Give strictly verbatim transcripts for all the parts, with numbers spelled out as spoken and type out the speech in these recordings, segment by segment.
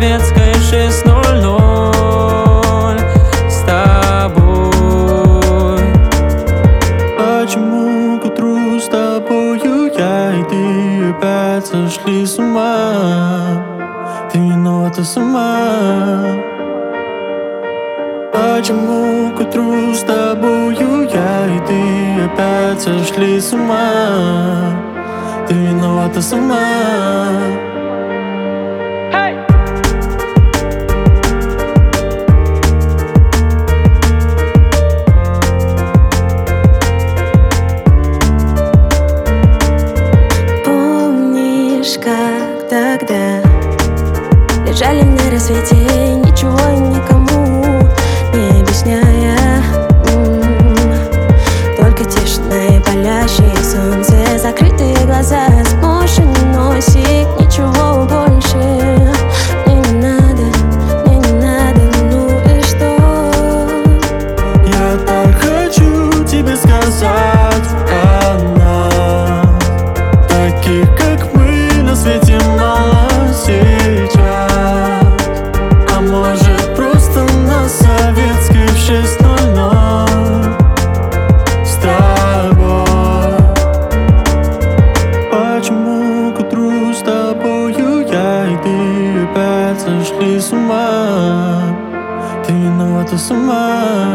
Советской шесть ноль ноль с тобой. Почему к утру с тобою я и ты опять сошли с ума? Ты виновата сама. Почему к утру с тобою я и ты опять сошли с ума? Ты виновата сама. Как тогда лежали на рассвете, ничего никому не объясняя, м-м-м. Только тишина и палящее солнце, закрытые глаза, сморщенный носик, ничего больше мне не надо, мне не надо, ну и что? Я так хочу тебе сказать о нас, таких как мы на свете мало сейчас. А может просто на Советской в шесть ноль ноль с тобой. Почему к утру с тобою я и ты опять сошли с ума? Ты виновата сама.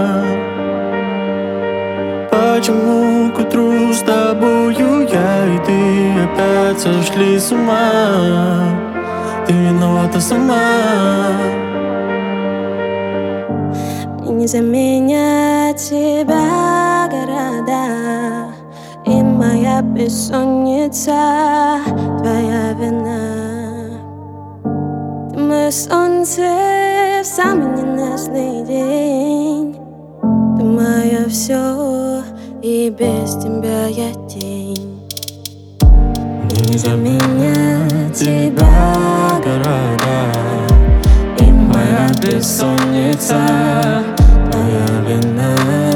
Почему к утру с тобою я и ты опять сошли с ума? Ты виновата сама. Мне не заменят тебя города, и моя бессонница твоя вина. Ты мое солнце в самый ненастный день, ты мое все, и без тебя я тень. Мне не заменят тебя города, и моя бессонница твоя вина.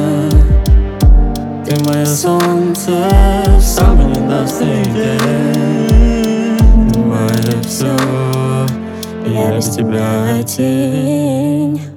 Ты мое солнце в самый ненастный день, ты мое все, я без тебя тень.